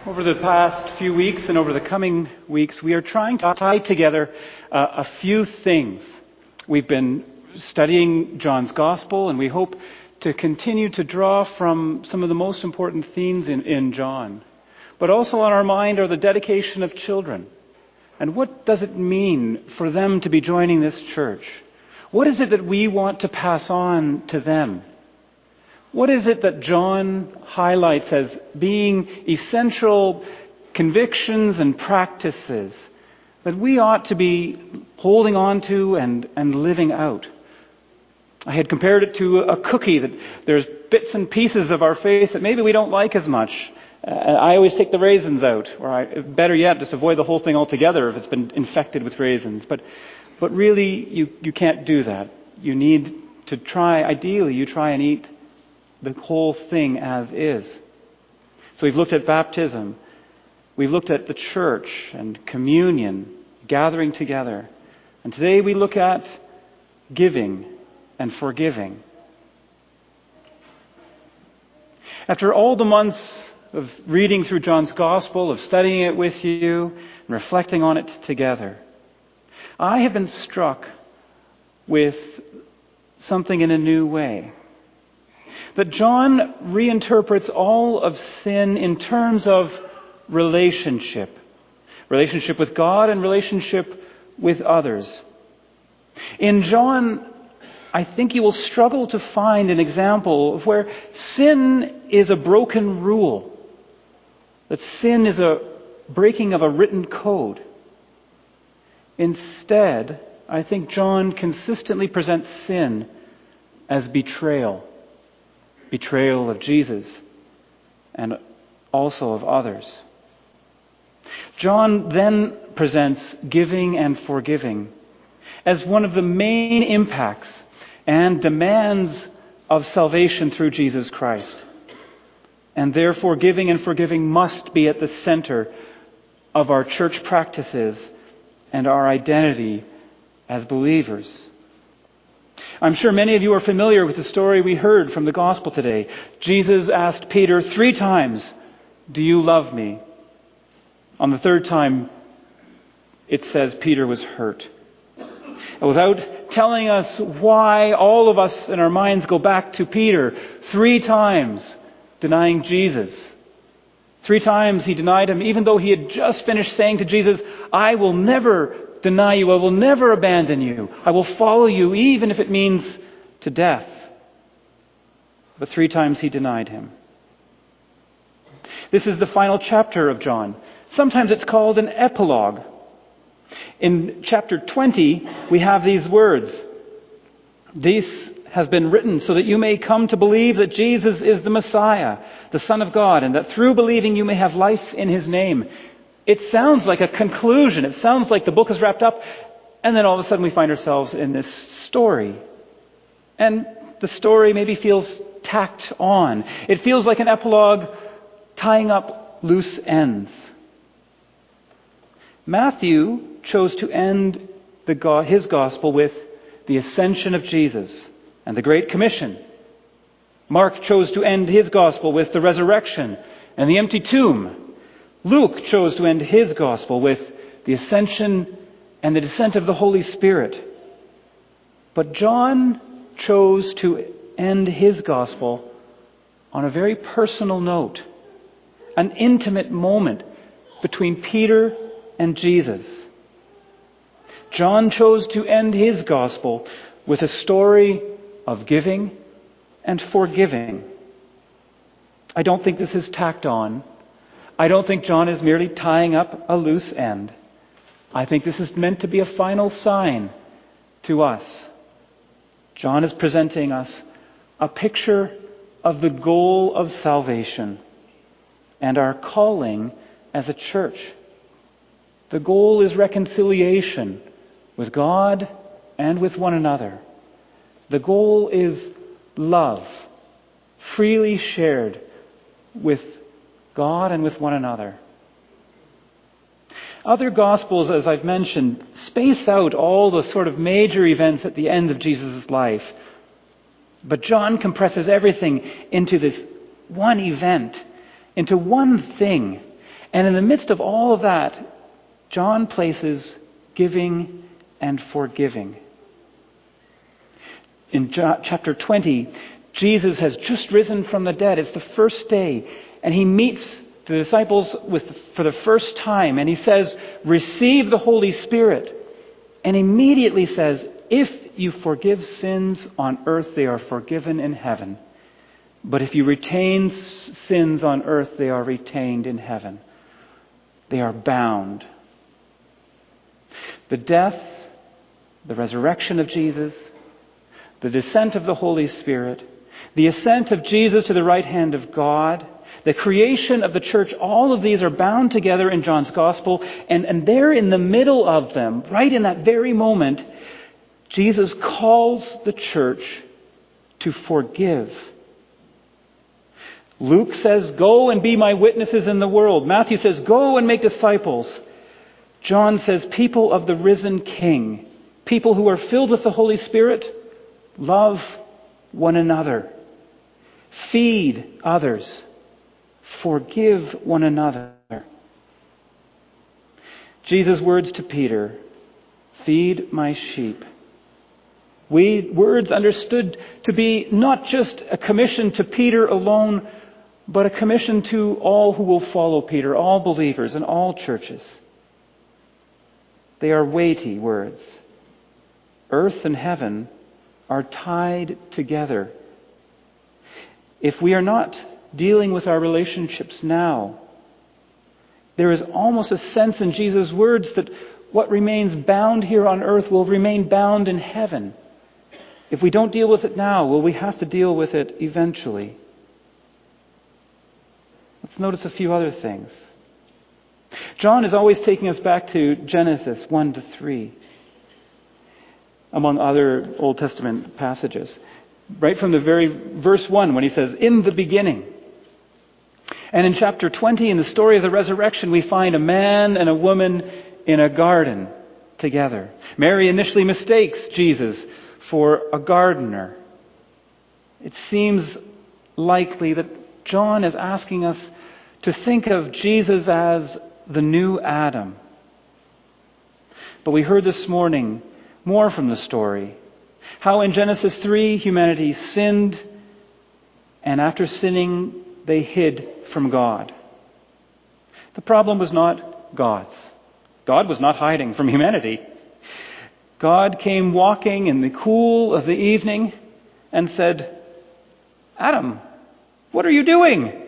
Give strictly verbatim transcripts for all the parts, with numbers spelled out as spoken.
Over the past few weeks and over the coming weeks, we are trying to tie together uh, a few things. We've been studying John's Gospel, and we hope to continue to draw from some of the most important themes in, in John. But also on our mind are the dedication of children. And what does it mean for them to be joining this church? What is it that we want to pass on to them? What is it that John highlights as being essential convictions and practices that we ought to be holding on to and, and living out? I had compared it to a cookie, that there's bits and pieces of our faith that maybe we don't like as much. Uh, I always take the raisins out, or I, better yet, just avoid the whole thing altogether if it's been infected with raisins. But, but really, you, you can't do that. You need to try, ideally, you try and eat the whole thing as is. So we've looked at baptism. We've looked at the church and communion, gathering together. And today we look at giving and forgiving. After all the months of reading through John's Gospel, of studying it with you, and reflecting on it together, I have been struck with something in a new way. That John reinterprets all of sin in terms of relationship. Relationship with God and relationship with others. In John, I think you will struggle to find an example of where sin is a broken rule. That sin is a breaking of a written code. Instead, I think John consistently presents sin as betrayal. Betrayal of Jesus and also of others. John then presents giving and forgiving as one of the main impacts and demands of salvation through Jesus Christ. And therefore, giving and forgiving must be at the center of our church practices and our identity as believers. I'm sure many of you are familiar with the story we heard from the Gospel today. Jesus asked Peter three times, "Do you love me?" On the third time, it says Peter was hurt. And without telling us why, all of us in our minds go back to Peter three times denying Jesus. Three times he denied him, even though he had just finished saying to Jesus, "I will never deny you. I will never abandon you. I will follow you, even if it means to death." But three times he denied him. This is the final chapter of John. Sometimes it's called an epilogue. In chapter twenty, we have these words. "This has been written so that you may come to believe that Jesus is the Messiah, the Son of God, and that through believing you may have life in his name." It sounds like a conclusion. It sounds like the book is wrapped up. And then all of a sudden we find ourselves in this story. And the story maybe feels tacked on. It feels like an epilogue tying up loose ends. Matthew chose to end the, his gospel with the ascension of Jesus and the Great Commission. Mark chose to end his gospel with the resurrection and the empty tomb. Luke chose to end his gospel with the ascension and the descent of the Holy Spirit. But John chose to end his gospel on a very personal note, an intimate moment between Peter and Jesus. John chose to end his gospel with a story of giving and forgiving. I don't think this is tacked on. I don't think John is merely tying up a loose end. I think this is meant to be a final sign to us. John is presenting us a picture of the goal of salvation and our calling as a church. The goal is reconciliation with God and with one another. The goal is love, freely shared with God and with one another. Other Gospels, as I've mentioned, space out all the sort of major events at the end of Jesus' life. But John compresses everything into this one event, into one thing. And in the midst of all of that, John places giving and forgiving. In chapter twenty, Jesus has just risen from the dead. It's the first day. And he meets the disciples with, for the first time. And he says, receive the Holy Spirit. And immediately says, if you forgive sins on earth, they are forgiven in heaven. But if you retain sins on earth, they are retained in heaven. They are bound. The death, the resurrection of Jesus, the descent of the Holy Spirit, the ascent of Jesus to the right hand of God, the creation of the church, all of these are bound together in John's Gospel. And, and there in the middle of them, right in that very moment, Jesus calls the church to forgive. Luke says, go and be my witnesses in the world. Matthew says, go and make disciples. John says, people of the risen King, people who are filled with the Holy Spirit, love one another. Feed others. Forgive one another. Jesus' words to Peter, feed my sheep. We words understood to be not just a commission to Peter alone, but a commission to all who will follow Peter, all believers and all churches. They are weighty words. Earth and heaven are tied together. If we are not dealing with our relationships now, there is almost a sense in Jesus' words that what remains bound here on earth will remain bound in heaven. If we don't deal with it now, will we have to deal with it eventually? Let's notice a few other things. John is always taking us back to Genesis one to three, among other Old Testament passages. Right from the very verse one, when he says, in the beginning. And in chapter twenty, in the story of the resurrection, we find a man and a woman in a garden together. Mary initially mistakes Jesus for a gardener. It seems likely that John is asking us to think of Jesus as the new Adam. But we heard this morning more from the story. How in Genesis three, humanity sinned, and after sinning, they hid from God. The problem was not God's. God was not hiding from humanity. God came walking in the cool of the evening and said, Adam, what are you doing?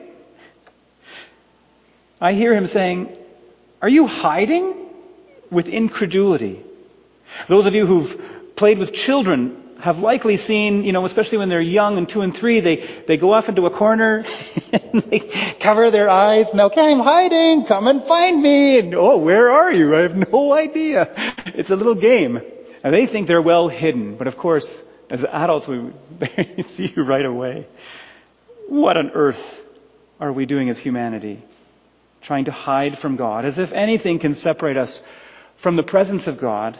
I hear him saying, are you hiding? With incredulity. Those of you who've played with children have likely seen, you know, especially when they're young and two and three, they, they go off into a corner and they cover their eyes. And, okay, I'm hiding. Come and find me. And, oh, where are you? I have no idea. It's a little game. And they think they're well hidden. But of course, as adults, we see you right away. What on earth are we doing as humanity? Trying to hide from God, as if anything can separate us from the presence of God.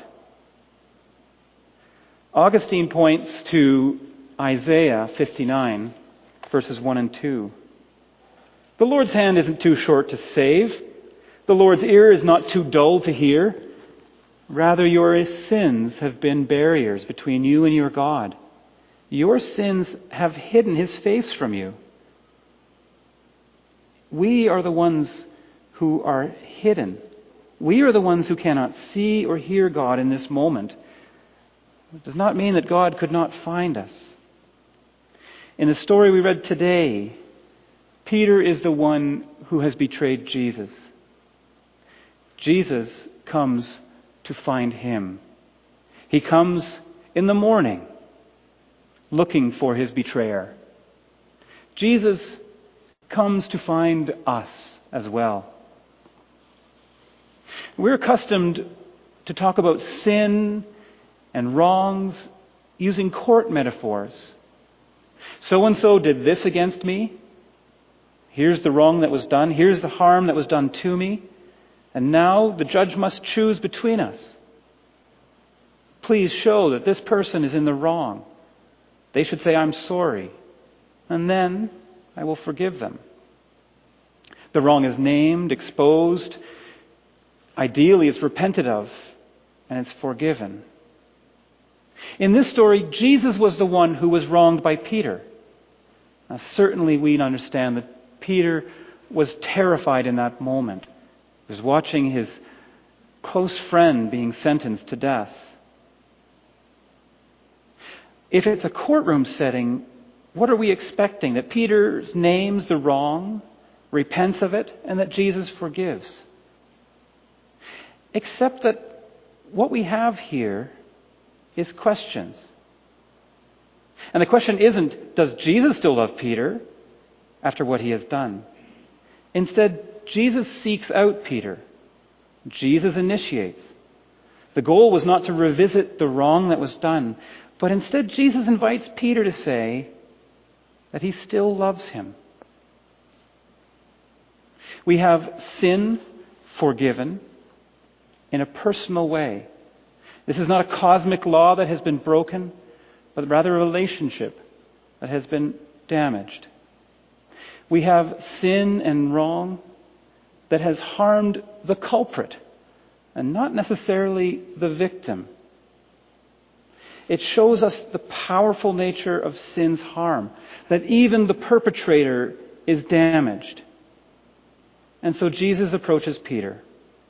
Augustine points to Isaiah fifty-nine, verses one and two. The Lord's hand isn't too short to save. The Lord's ear is not too dull to hear. Rather, your sins have been barriers between you and your God. Your sins have hidden his face from you. We are the ones who are hidden. We are the ones who cannot see or hear God in this moment. It does not mean that God could not find us. In the story we read today, Peter is the one who has betrayed Jesus. Jesus comes to find him. He comes in the morning looking for his betrayer. Jesus comes to find us as well. We're accustomed to talk about sin and wrongs using court metaphors. So-and-so did this against me. Here's the wrong that was done. Here's the harm that was done to me. And now the judge must choose between us. Please show that this person is in the wrong. They should say, I'm sorry. And then I will forgive them. The wrong is named, exposed. Ideally, it's repented of, and it's forgiven. In this story, Jesus was the one who was wronged by Peter. Now, certainly we understand that Peter was terrified in that moment. He was watching his close friend being sentenced to death. If it's a courtroom setting, what are we expecting? That Peter names the wrong, repents of it, and that Jesus forgives. Except that what we have here is questions. And the question isn't, does Jesus still love Peter after what he has done? Instead, Jesus seeks out Peter. Jesus initiates. The goal was not to revisit the wrong that was done, but instead Jesus invites Peter to say that he still loves him. We have sin forgiven in a personal way. This is not a cosmic law that has been broken, but rather a relationship that has been damaged. We have sin and wrong that has harmed the culprit and not necessarily the victim. It shows us the powerful nature of sin's harm, that even the perpetrator is damaged. And so Jesus approaches Peter.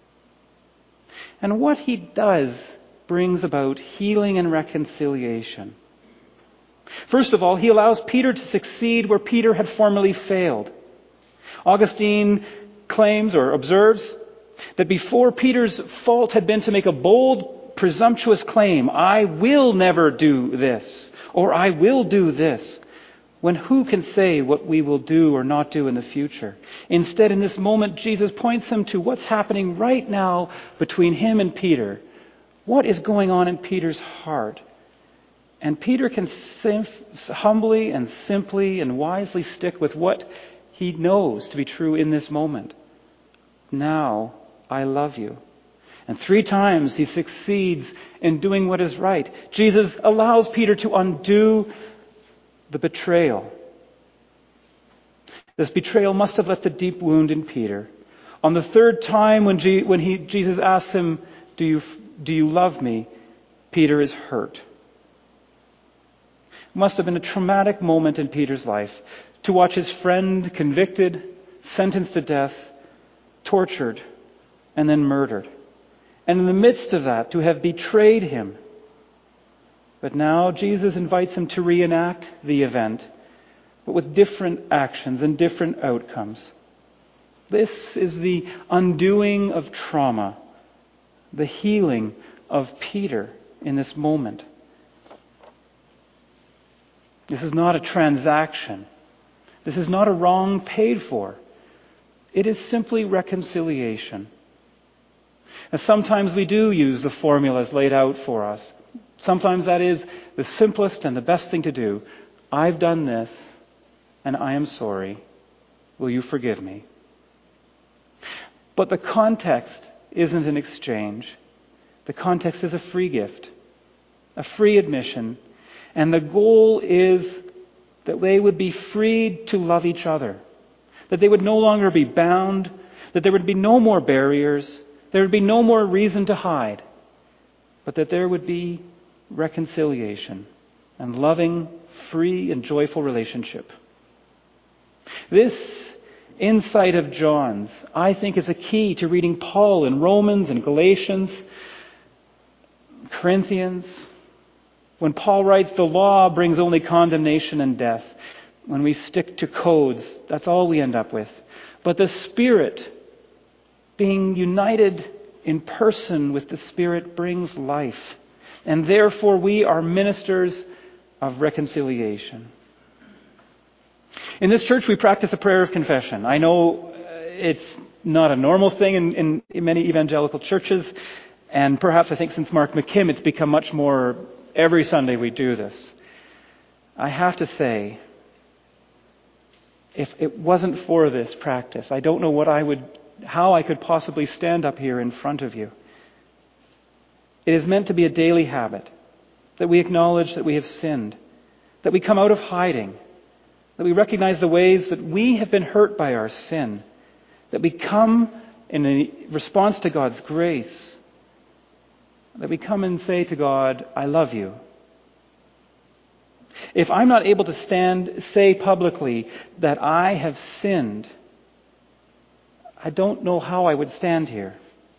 And what he does brings about healing and reconciliation. First of all, he allows Peter to succeed where Peter had formerly failed. Augustine claims or observes that before Peter's fault had been to make a bold, presumptuous claim, I will never do this, or I will do this, when who can say what we will do or not do in the future? Instead, in this moment, Jesus points him to what's happening right now between him and Peter. What is going on in Peter's heart? And Peter can sim- humbly and simply and wisely stick with what he knows to be true in this moment. Now, I love you. And three times he succeeds in doing what is right. Jesus allows Peter to undo the betrayal. This betrayal must have left a deep wound in Peter. On the third time when, G- when he, Jesus asks him, do you, do you love me? Peter is hurt. It must have been a traumatic moment in Peter's life to watch his friend convicted, sentenced to death, tortured, and then murdered. And in the midst of that, to have betrayed him. But now Jesus invites him to reenact the event, but with different actions and different outcomes. This is the undoing of trauma, the healing of Peter in this moment. This is not a transaction. This is not a wrong paid for. It is simply reconciliation. And sometimes we do use the formulas laid out for us. Sometimes that is the simplest and the best thing to do. I've done this, and I am sorry. Will you forgive me? But the context isn't an exchange. The context is a free gift, a free admission. And the goal is that they would be freed to love each other, that they would no longer be bound, that there would be no more barriers, there would be no more reason to hide, but that there would be reconciliation and loving, free, and joyful relationship. This insight of John's, I think, is a key to reading Paul in Romans and Galatians, Corinthians. When Paul writes, the law brings only condemnation and death. When we stick to codes, that's all we end up with. But the Spirit, being united in person with the Spirit, brings life. And therefore we are ministers of reconciliation. In this church we practice a prayer of confession. I know it's not a normal thing in, in, in many evangelical churches. And perhaps I think since Mark McKim it's become much more every Sunday we do this. I have to say, if it wasn't for this practice, I don't know what I would, how I could possibly stand up here in front of you. It is meant to be a daily habit, that we acknowledge that we have sinned, that we come out of hiding, that we recognize the ways that we have been hurt by our sin, That we come in a response to God's grace, that we come and say to God, I love you. If I'm not able to stand, say publicly that I have sinned, I don't know how I would stand here.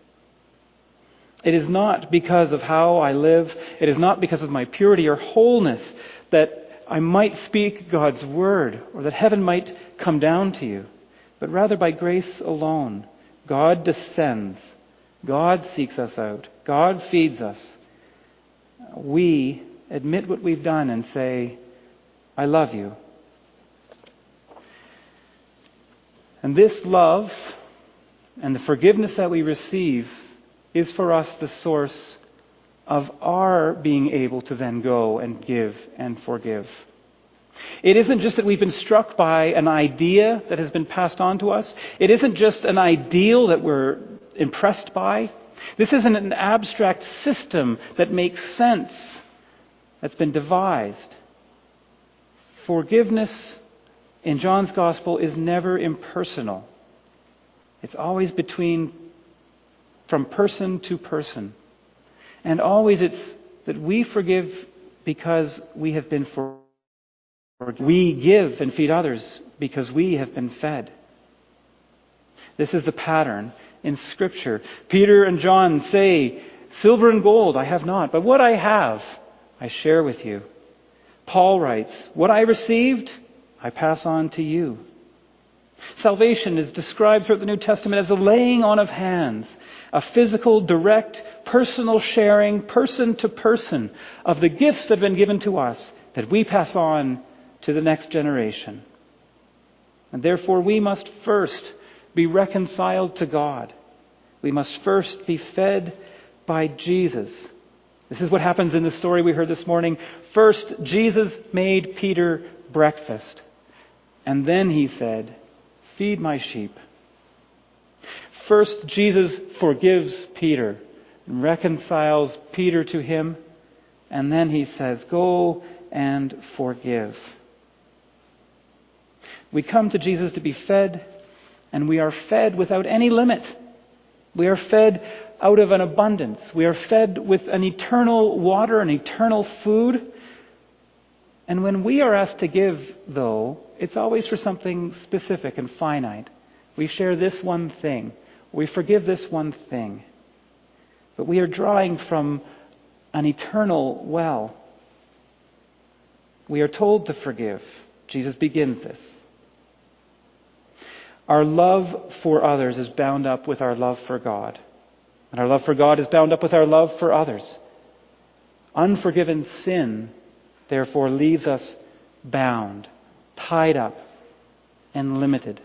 It is not because of how I live, it is not because of my purity or wholeness that I might speak God's word or that heaven might come down to you, but rather by grace alone. God descends. God seeks us out. God feeds us. We admit what we've done and say, I love you. And this love and the forgiveness that we receive is for us the source of our being able to then go and give and forgive. It isn't just that we've been struck by an idea that has been passed on to us. It isn't just an ideal that we're impressed by. This isn't an abstract system that makes sense, that's been devised. Forgiveness in John's Gospel is never impersonal. It's always between, from person to person. And always it's that we forgive because we have been forgiven. We give and feed others because we have been fed. This is the pattern in Scripture. Peter and John say, silver and gold I have not, but what I have I share with you. Paul writes, what I received I pass on to you. Salvation is described throughout the New Testament as the laying on of hands, a physical, direct, personal sharing, person to person, of the gifts that have been given to us that we pass on to the next generation. And therefore we must first be reconciled to God. We must first be fed by Jesus. This is what happens in the story we heard this morning. First, Jesus made Peter breakfast. And then he said, feed my sheep. First, Jesus forgives Peter and reconciles Peter to him. And then he says, go and forgive. We come to Jesus to be fed, and we are fed without any limit. We are fed out of an abundance. We are fed with an eternal water, an eternal food. And when we are asked to give, though, it's always for something specific and finite. We share this one thing. We forgive this one thing. But we are drawing from an eternal well. We are told to forgive. Jesus begins this. Our love for others is bound up with our love for God. And our love for God is bound up with our love for others. Unforgiven sin, therefore, leaves us bound, tied up, and limited.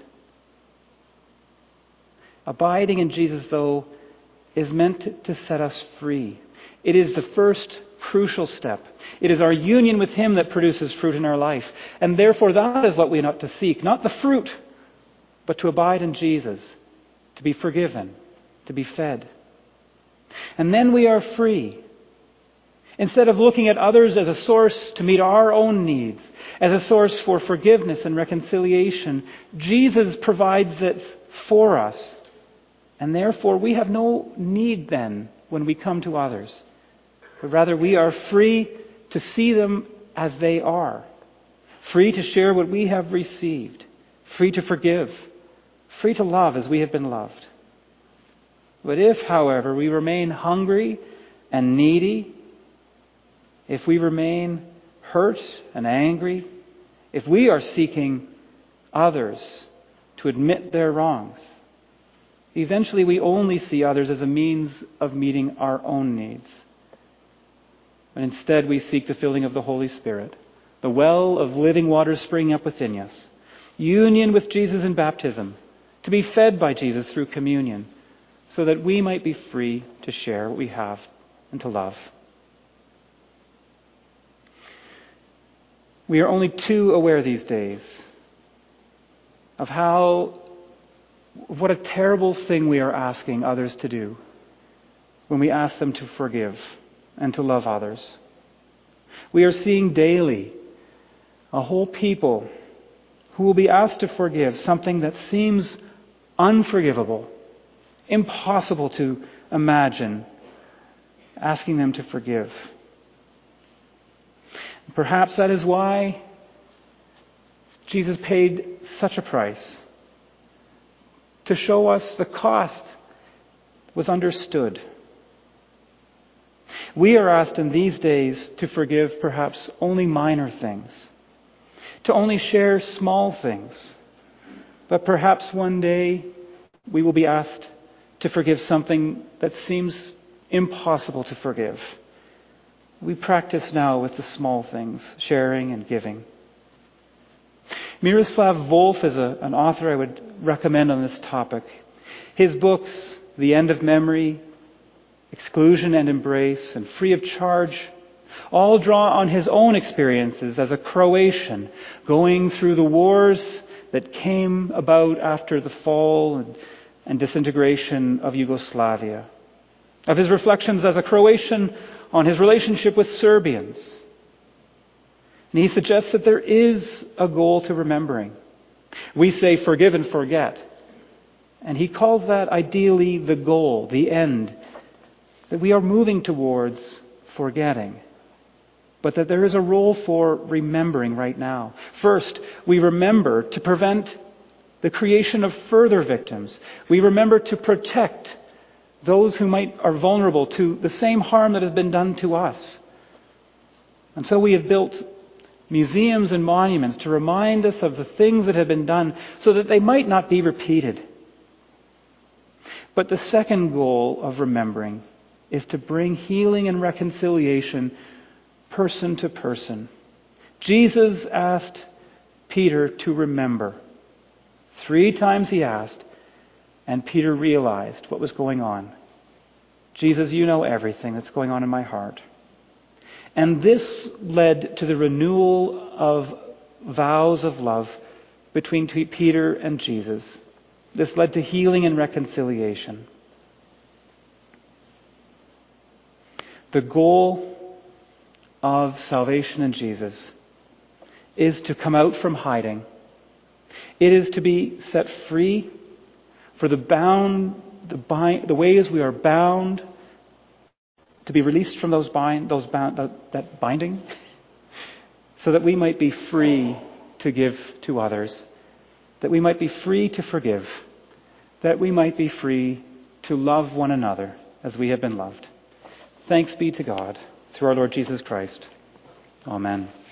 Abiding in Jesus, though, is meant to set us free. It is the first crucial step. It is our union with Him that produces fruit in our life. And therefore, that is what we ought to seek. Not the fruit, but to abide in Jesus, to be forgiven, to be fed. And then we are free. Instead of looking at others as a source to meet our own needs, as a source for forgiveness and reconciliation, Jesus provides this for us. And therefore, we have no need then when we come to others. But rather, we are free to see them as they are. Free to share what we have received. Free to forgive. Free to love as we have been loved. But if, however, we remain hungry and needy, if we remain hurt and angry, if we are seeking others to admit their wrongs, eventually we only see others as a means of meeting our own needs. And instead we seek the filling of the Holy Spirit, the well of living water springing up within us, union with Jesus in baptism, to be fed by Jesus through communion, so that we might be free to share what we have and to love. We are only too aware these days of how, what a terrible thing we are asking others to do when we ask them to forgive and to love others. We are seeing daily a whole people who will be asked to forgive something that seems unforgivable, impossible to imagine, asking them to forgive. Perhaps that is why Jesus paid such a price, to show us the cost was understood. We are asked in these days to forgive perhaps only minor things, to only share small things. But perhaps one day we will be asked to forgive something that seems impossible to forgive. We practice now with the small things, sharing and giving. Miroslav Volf is a, an author I would recommend on this topic. His books, The End of Memory, Exclusion and Embrace, and Free of Charge, all draw on his own experiences as a Croatian going through the wars that came about after the fall and, and disintegration of Yugoslavia. Of his reflections as a Croatian on his relationship with Serbians. And he suggests that there is a goal to remembering. We say forgive and forget. And he calls that ideally the goal, the end, that we are moving towards forgetting. But that there is a role for remembering right now. First, we remember to prevent the creation of further victims. We remember to protect those who might are vulnerable to the same harm that has been done to us. And so we have built museums and monuments to remind us of the things that have been done so that they might not be repeated. But the second goal of remembering is to bring healing and reconciliation person to person. Jesus asked Peter to remember. Three times he asked, and Peter realized what was going on. Jesus, you know everything that's going on in my heart. And this led to the renewal of vows of love between Peter and Jesus. This led to healing and reconciliation. The goal of salvation in Jesus is to come out from hiding. It is to be set free for the bound, the bind, the ways we are bound, to be released from those bind, those bound, that, that binding, so that we might be free to give to others, that we might be free to forgive, that we might be free to love one another as we have been loved. Thanks be to God through our Lord Jesus Christ. Amen.